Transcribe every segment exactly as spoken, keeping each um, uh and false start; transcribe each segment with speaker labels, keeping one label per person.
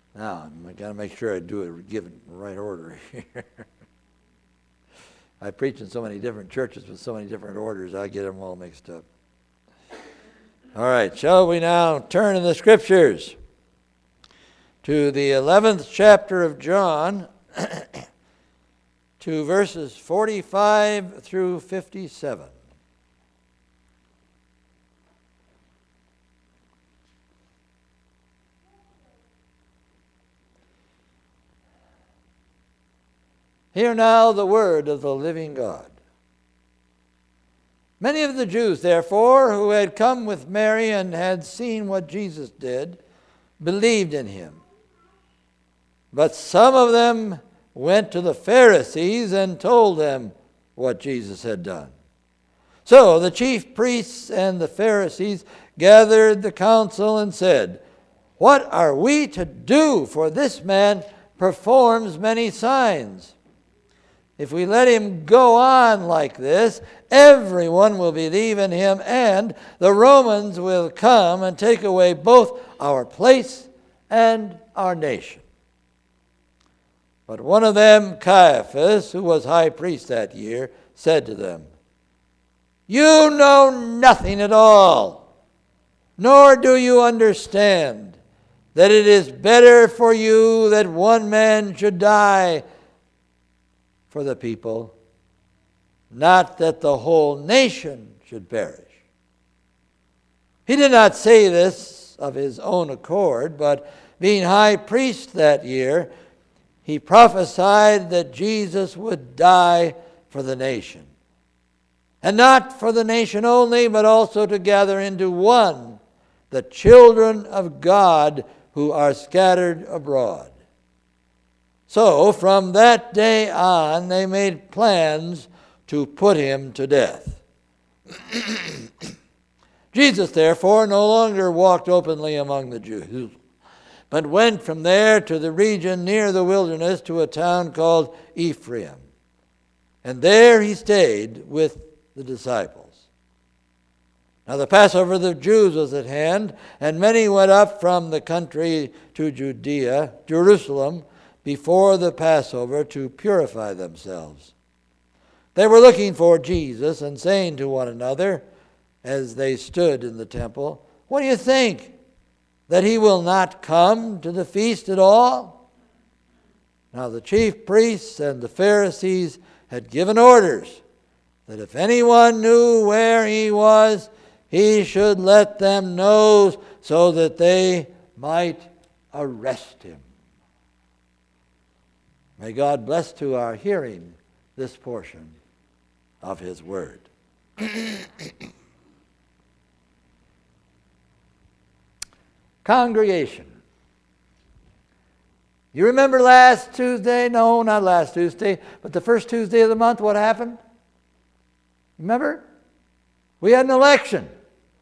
Speaker 1: Now, I've got to make sure I do it, give it the right order here. I preach in so many different churches with so many different orders, I get them all mixed up. All right, shall we now turn in the Scriptures to the eleventh chapter of John, to verses forty-five through fifty-seven. Hear now the word of the living God. Many of the Jews, therefore, who had come with Mary and had seen what Jesus did, believed in him. But some of them went to the Pharisees and told them what Jesus had done. So the chief priests and the Pharisees gathered the council and said, "What are we to do? For this man performs many signs. If we let him go on like this, everyone will believe in him, and the Romans will come and take away both our place and our nation." But one of them, Caiaphas, who was high priest that year, said to them, "You know nothing at all, nor do you understand that it is better for you that one man should die for the people, not that the whole nation should perish." He did not say this of his own accord, but being high priest that year, he prophesied that Jesus would die for the nation. And not for the nation only, but also to gather into one the children of God who are scattered abroad. So from that day on, they made plans to put him to death. Jesus, therefore, no longer walked openly among the Jews, but went from there to the region near the wilderness to a town called Ephraim. And there he stayed with the disciples. Now the Passover of the Jews was at hand, and many went up from the country to Judea, Jerusalem, before the Passover to purify themselves. They were looking for Jesus and saying to one another as they stood in the temple, "What do you think? That he will not come to the feast at all?" Now the chief priests and the Pharisees had given orders that if anyone knew where he was, he should let them know so that they might arrest him. May God bless to our hearing this portion of his word. Congregation. You remember last Tuesday? No, not last Tuesday, but the first Tuesday of the month, what happened? Remember? We had an election.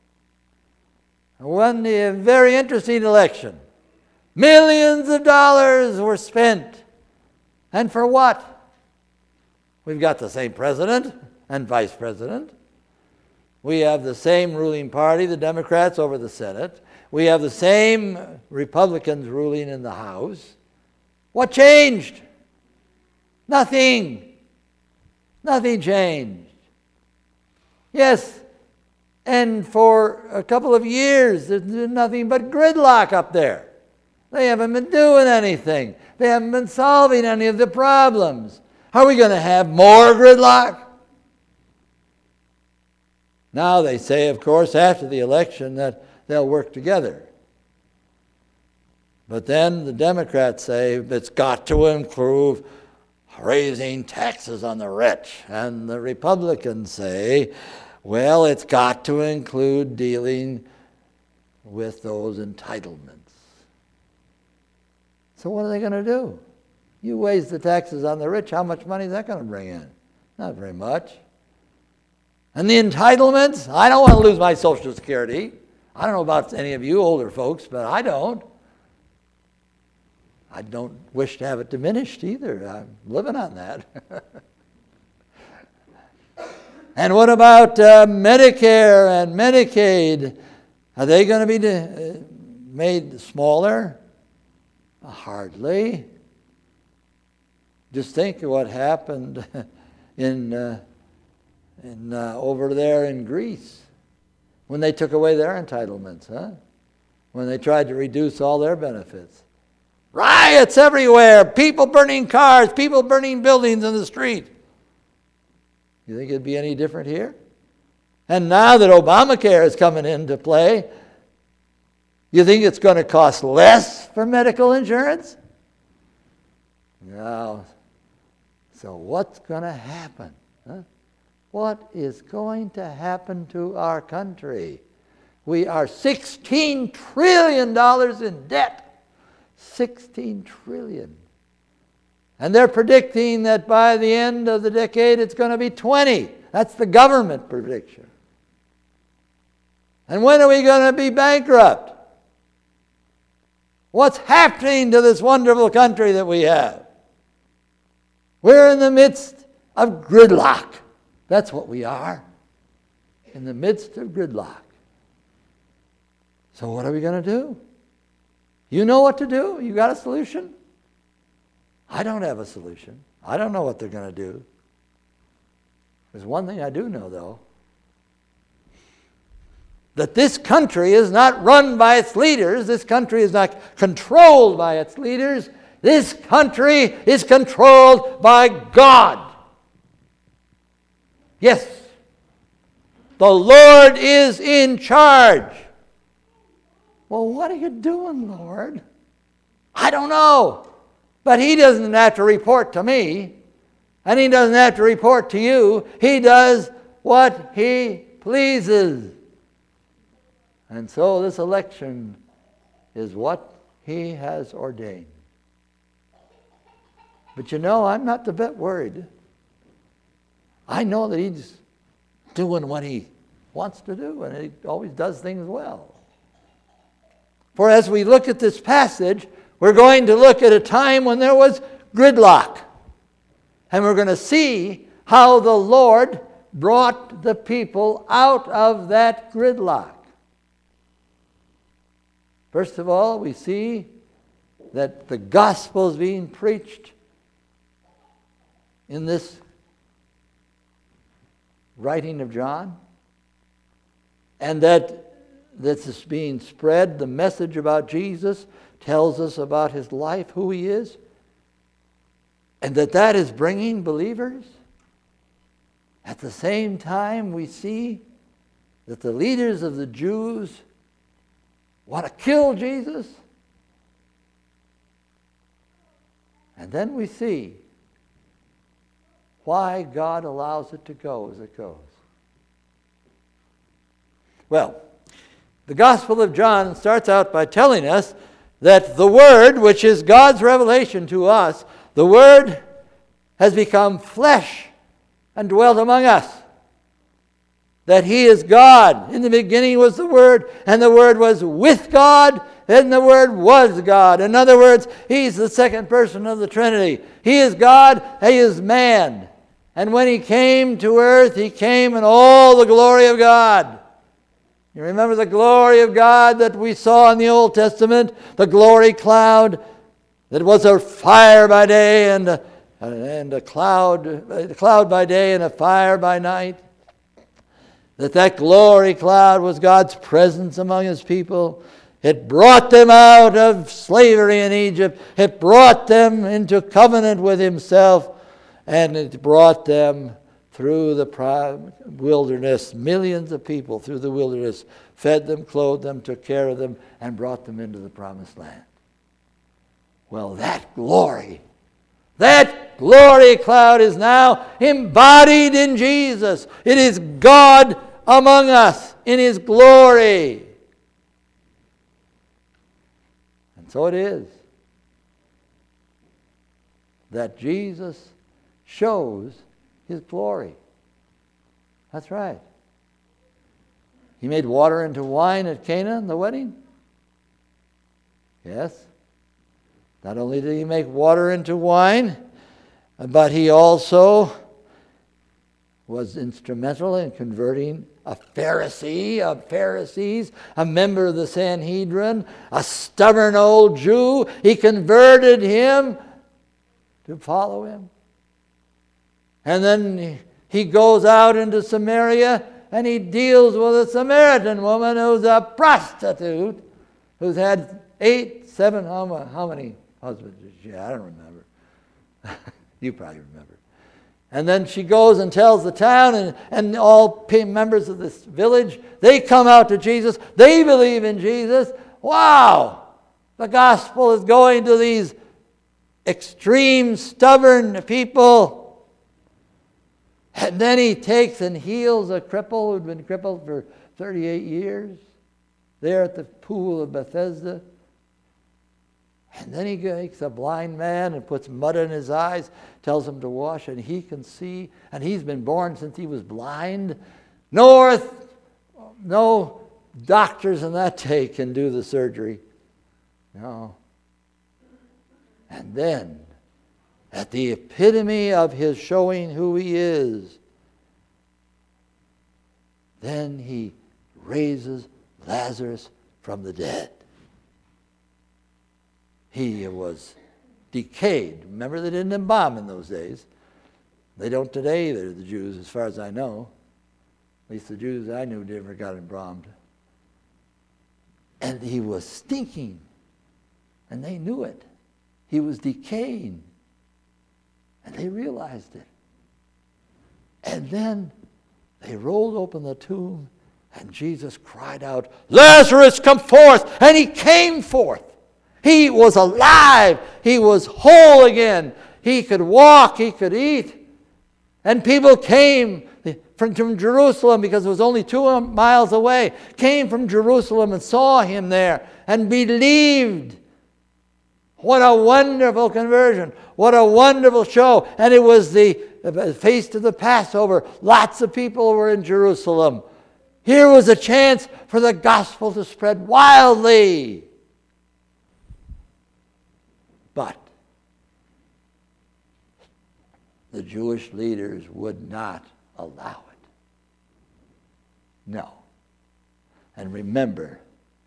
Speaker 1: One a very interesting election. Millions of dollars were spent. And for what? We've got the same president and vice president. We have the same ruling party, the Democrats, over the Senate. We have the same Republicans ruling in the House. What changed? Nothing. Nothing changed. Yes, and for a couple of years, there's nothing but gridlock up there. They haven't been doing anything. They haven't been solving any of the problems. Are we going to have more gridlock? Now they say, of course, after the election that they'll work together. But then the Democrats say it's got to improve raising taxes on the rich. And the Republicans say, well, it's got to include dealing with those entitlements. So what are they going to do? You raise the taxes on the rich, how much money is that going to bring in? Not very much. And the entitlements? I don't want to lose my Social Security. I don't know about any of you older folks, but I don't. I don't wish to have it diminished either. I'm living on that. And what about uh, Medicare and Medicaid? Are they going to be de- made smaller? Hardly. Just think of what happened in, uh, in uh, over there in Greece when they took away their entitlements, huh? When they tried to reduce all their benefits. Riots everywhere, people burning cars, people burning buildings in the street. You think it'd be any different here? And now that Obamacare is coming into play, you think it's going to cost less for medical insurance? No. So what's going to happen? Huh? What is going to happen to our country? We are sixteen trillion dollars in debt. sixteen trillion dollars. And they're predicting that by the end of the decade it's going to be twenty. That's the government prediction. And when are we going to be bankrupt? What's happening to this wonderful country that we have? We're in the midst of gridlock. That's what we are. In the midst of gridlock. So what are we going to do? You know what to do? You got a solution? I don't have a solution. I don't know what they're going to do. There's one thing I do know, though. That this country is not run by its leaders. This country is not controlled by its leaders. This country is controlled by God. Yes. The Lord is in charge. Well, what are you doing, Lord? I don't know. But He doesn't have to report to me. And He doesn't have to report to you. He does what He pleases. And so this election is what He has ordained. But you know, I'm not a bit worried. I know that He's doing what He wants to do, and He always does things well. For as we look at this passage, we're going to look at a time when there was gridlock. And we're going to see how the Lord brought the people out of that gridlock. First of all, we see that the gospel is being preached in this writing of John, and that this is being spread. The message about Jesus tells us about His life, who He is, and that that is bringing believers. At the same time, we see that the leaders of the Jews want to kill Jesus. And then we see why God allows it to go as it goes. Well, the Gospel of John starts out by telling us that the Word, which is God's revelation to us, the Word has become flesh and dwelt among us. That He is God. In the beginning was the Word, and the Word was with God, and the Word was God. In other words, He's the second person of the Trinity. He is God, He is man. And when He came to earth, He came in all the glory of God. You remember the glory of God that we saw in the Old Testament? The glory cloud that was a fire by day and a, and a cloud, a cloud by day and a fire by night. That that glory cloud was God's presence among His people. It brought them out of slavery in Egypt. It brought them into covenant with Himself. And it brought them through the wilderness, millions of people through the wilderness, fed them, clothed them, took care of them, and brought them into the promised land. Well, that glory, that glory cloud is now embodied in Jesus. It is God among us in His glory. And so it is that Jesus shows His glory. That's right. He made water into wine at Cana in the wedding. Yes. Not only did He make water into wine, but He also was instrumental in converting a Pharisee of Pharisees, a member of the Sanhedrin, a stubborn old Jew. He converted him to follow him. And then he goes out into Samaria and he deals with a Samaritan woman who's a prostitute, who's had eight, seven, how, how many husbands did she have? I don't remember. You probably remember. And then she goes and tells the town, and, and all members of this village, they come out to Jesus. They believe in Jesus. Wow! The gospel is going to these extreme, stubborn people. And then he takes and heals a cripple who'd been crippled for thirty-eight years there at the pool of Bethesda. And then he takes a blind man and puts mud in his eyes, tells him to wash, and he can see. And he's been born since he was blind. No earth, no doctors in that day can do the surgery. No. And then, at the epitome of his showing who he is, then he raises Lazarus from the dead. He was decayed. Remember, they didn't embalm in those days. They don't today either, the Jews, as far as I know. At least the Jews I knew never got embalmed. And he was stinking. And they knew it. He was decaying. And they realized it. And then they rolled open the tomb, and Jesus cried out, "Lazarus, come forth!" And he came forth. He was alive. He was whole again. He could walk. He could eat. And people came from, from Jerusalem, because it was only two miles away, came from Jerusalem and saw him there and believed. What a wonderful conversion. What a wonderful show. And it was the feast of the Passover. Lots of people were in Jerusalem. Here was a chance for the gospel to spread wildly. But the Jewish leaders would not allow it. No. And remember,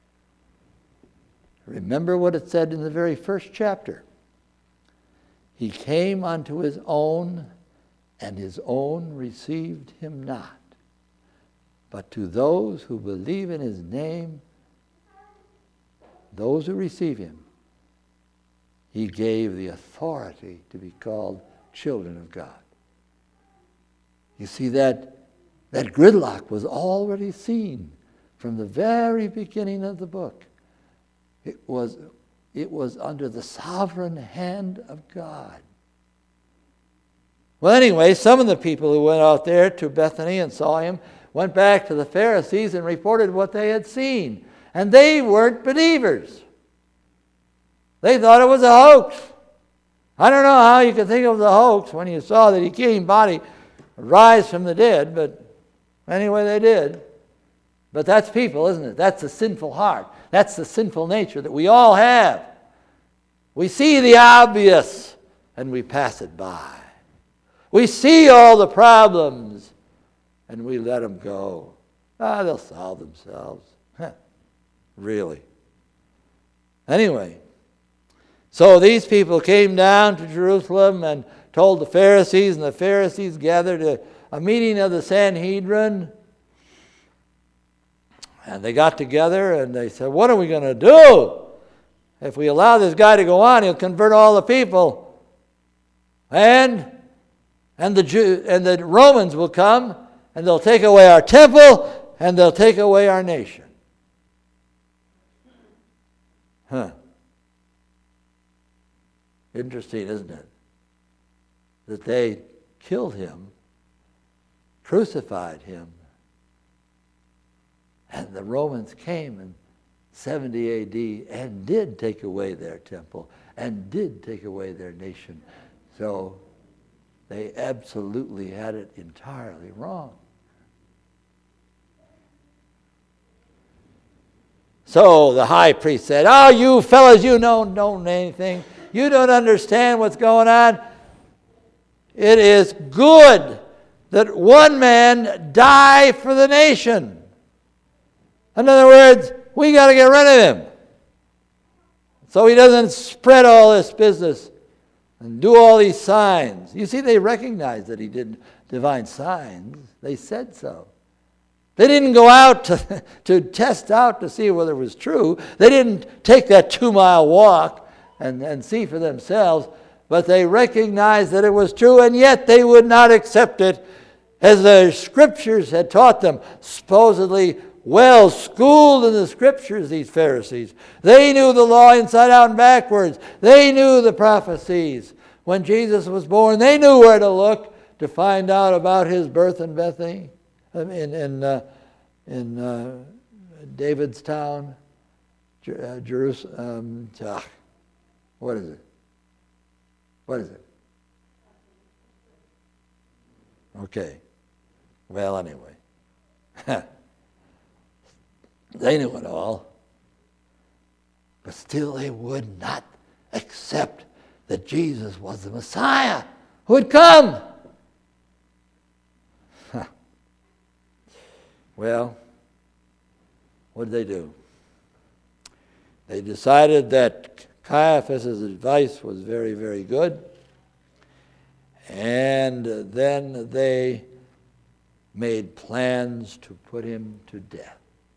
Speaker 1: remember what it said in the very first chapter. He came unto his own, and his own received him not. But to those who believe in his name, those who receive him, he gave the authority to be called children of God. You see, that, that gridlock was already seen from the very beginning of the book. It was, it was under the sovereign hand of God. Well, anyway, some of the people who went out there to Bethany and saw him went back to the Pharisees and reported what they had seen. And they weren't believers. They thought it was a hoax. I don't know how you could think it was a hoax when you saw the decaying body rise from the dead, but anyway, they did. But that's people, isn't it? That's the sinful heart. That's the sinful nature that we all have. We see the obvious and we pass it by. We see all the problems and we let them go. Ah, they'll solve themselves. Huh. Really. Anyway, so these people came down to Jerusalem and told the Pharisees, and the Pharisees gathered a, a meeting of the Sanhedrin. And they got together and they said, what are we going to do? If we allow this guy to go on, he'll convert all the people. And, and, the, Jew, and the Romans will come and they'll take away our temple and they'll take away our nation. Huh. Interesting, isn't it? That they killed him, crucified him, and the Romans came in seventy A D and did take away their temple and did take away their nation. So they absolutely had it entirely wrong. So the high priest said, oh, you fellas, you don't know anything. You don't understand what's going on. It is good that one man die for the nation. In other words, we got to get rid of him so he doesn't spread all this business and do all these signs. You see, they recognized that he did divine signs. They said so. They didn't go out to, to test out to see whether it was true. They didn't take that two-mile walk and, and see for themselves, but they recognized that it was true, and yet they would not accept it as the Scriptures had taught them. Supposedly well schooled in the Scriptures, these Pharisees. They knew the law inside out and backwards. They knew the prophecies. When Jesus was born, they knew where to look to find out about his birth in Bethany, in, in, uh, in uh, David's town, Jer- uh, Jerusalem. Um, uh, what is it? What is it? Okay. Well, anyway. They knew it all. But still they would not accept that Jesus was the Messiah who had come. Huh. Well, what did they do? They decided that Caiaphas' advice was very, very good. And then they made plans to put him to death.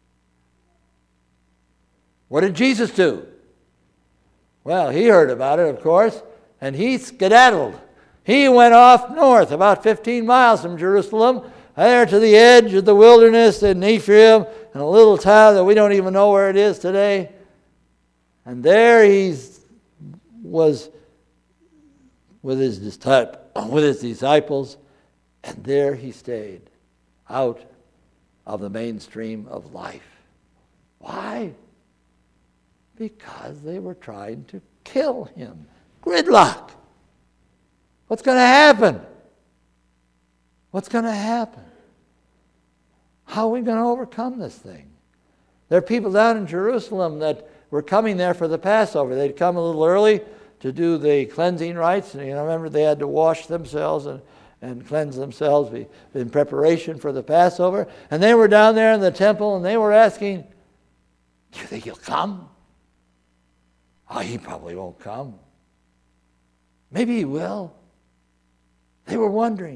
Speaker 1: What did Jesus do? Well, he heard about it, of course, and he skedaddled. He went off north, about fifteen miles from Jerusalem, there to the edge of the wilderness in Ephraim, in a little town that we don't even know where it is today. And there he was with his, with his disciples, and there he stayed, out of the mainstream of life. Why? Because they were trying to kill him. Gridlock. What's going to happen? What's going to happen? How are we going to overcome this thing? There are people down in Jerusalem that were coming there for the Passover. They'd come a little early to do the cleansing rites. And you know, remember, they had to wash themselves and, and cleanse themselves in preparation for the Passover. And they were down there in the temple, and they were asking, do you think he'll come? Oh, he probably won't come. Maybe he will. They were wondering.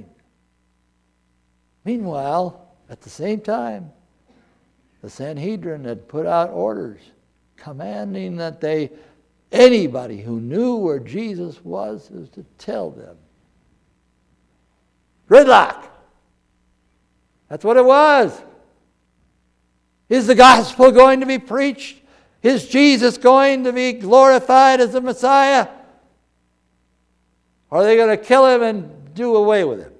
Speaker 1: Meanwhile, at the same time, the Sanhedrin had put out orders commanding that they, anybody who knew where Jesus was, was to tell them. Gridlock. That's what it was. Is the gospel going to be preached? Is Jesus going to be glorified as the Messiah? Or are they going to kill him and do away with him?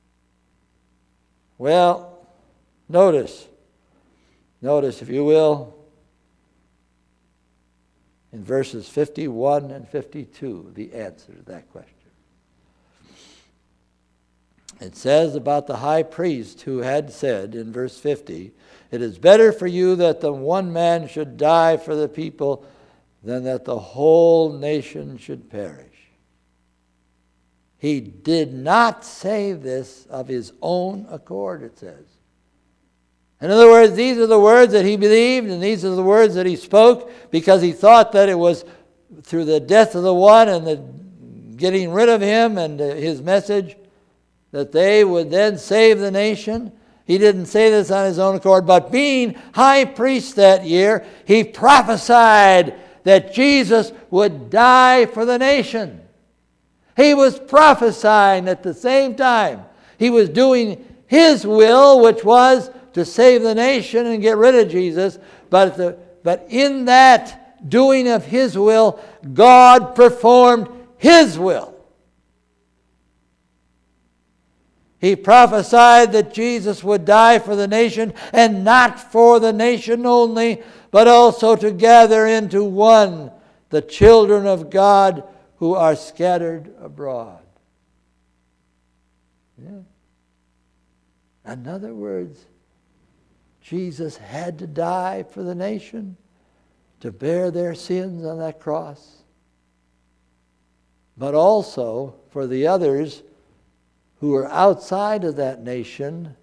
Speaker 1: Well, notice, notice if you will, in verses fifty-one and fifty-two, the answer to that question. It says about the high priest who had said in verse fifty, it is better for you that the one man should die for the people than that the whole nation should perish. He did not say this of his own accord, it says. In other words, these are the words that he believed, and these are the words that he spoke because he thought that it was through the death of the one and the getting rid of him and his message that they would then save the nation. He didn't say this on his own accord, but being high priest that year, he prophesied that Jesus would die for the nation. He was prophesying at the same time. He was doing his will, which was to save the nation and get rid of Jesus. But, the, but in that doing of his will, God performed his will. He prophesied that Jesus would die for the nation, and not for the nation only, but also to gather into one the children of God who are scattered abroad. Yeah. In other words, Jesus had to die for the nation to bear their sins on that cross, but also for the others who were outside of that nation,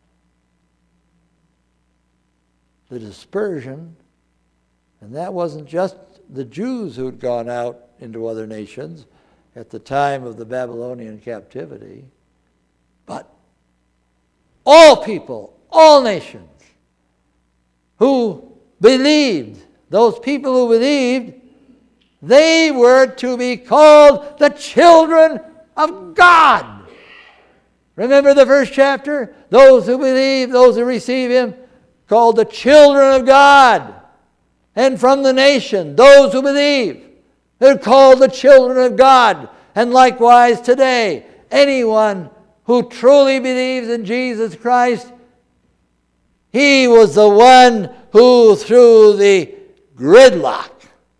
Speaker 1: the dispersion, and that wasn't just the Jews who had gone out into other nations at the time of the Babylonian captivity, but all people, all nations who believed, those people who believed, they were to be called the children of God. Remember the first chapter? Those who believe, those who receive Him, called the children of God. And from the nation, those who believe, they're called the children of God. And likewise today, anyone who truly believes in Jesus Christ, He was the one who, through the gridlock,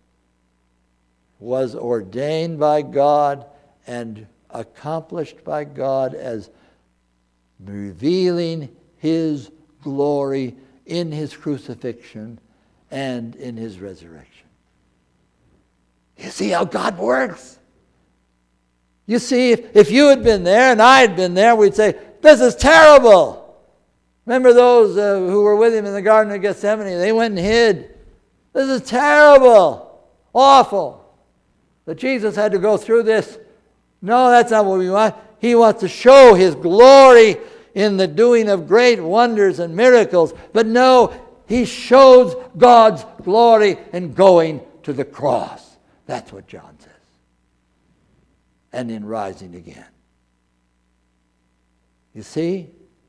Speaker 1: was ordained by God and accomplished by God as revealing His glory in His crucifixion and in His resurrection. You see how God works? You see, if, if you had been there and I had been there, we'd say, this is terrible. Remember those uh, who were with Him in the Garden of Gethsemane? They went and hid. This is terrible, awful, that Jesus had to go through this. No, that's not what we want. He wants to show His glory in the doing of great wonders and miracles. But no, He shows God's glory in going to the cross. That's what John says. And in rising again. You see?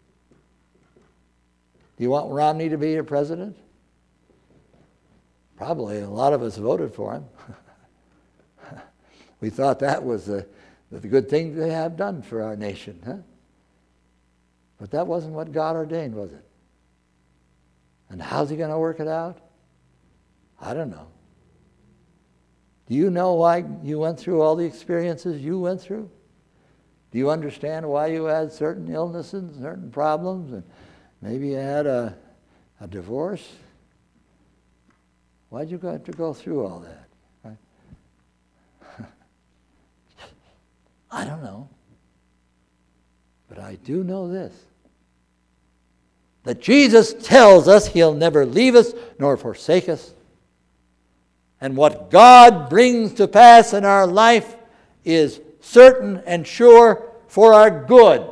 Speaker 1: Do you want Romney to be your president? Probably a lot of us voted for him. We thought that was the, the good thing to have done for our nation. Huh? But that wasn't what God ordained, was it? And how's He going to work it out? I don't know. Do you know why you went through all the experiences you went through? Do you understand why you had certain illnesses, certain problems, and maybe you had a, a divorce? Why'd you have to go through all that? Right? I don't know. But I do know this. That Jesus tells us He'll never leave us nor forsake us. And what God brings to pass in our life is certain and sure for our good.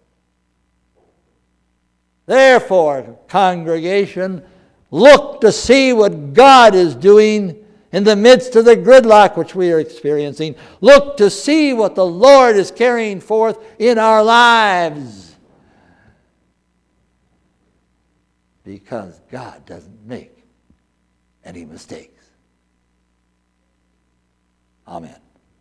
Speaker 1: Therefore, congregation, look to see what God is doing in the midst of the gridlock which we are experiencing. Look to see what the Lord is carrying forth in our lives. Because God doesn't make any mistakes. Amen.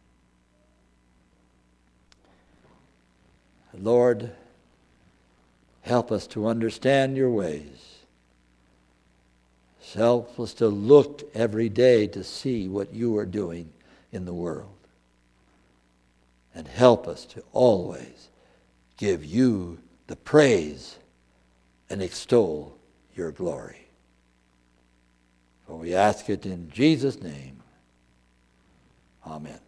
Speaker 1: Lord, help us to understand Your ways. Help us to look every day to see what You are doing in the world. And help us to always give You the praise and extol Your glory. For we ask it in Jesus' name. Amen.